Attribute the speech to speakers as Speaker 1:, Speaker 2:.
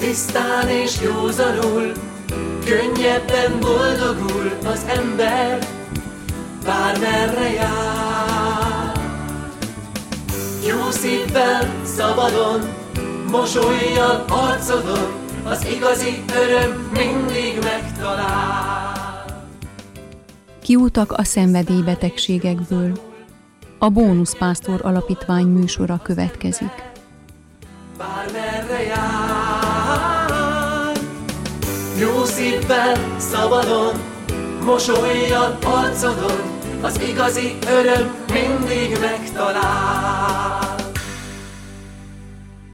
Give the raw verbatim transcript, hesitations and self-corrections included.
Speaker 1: tisztán és józanul, könnyebben boldogul az ember, bármerre jár. Jó szívvel, szabadon, mosollyal arcodon, az igazi öröm mindig megtalál.
Speaker 2: Kiutak a szenvedélybetegségekből. A Bónuszpásztor Alapítvány műsora következik.
Speaker 1: Bármerre jár, jó szívvel, szabadon, mosollyal arcodon, az igazi öröm mindig megtalál.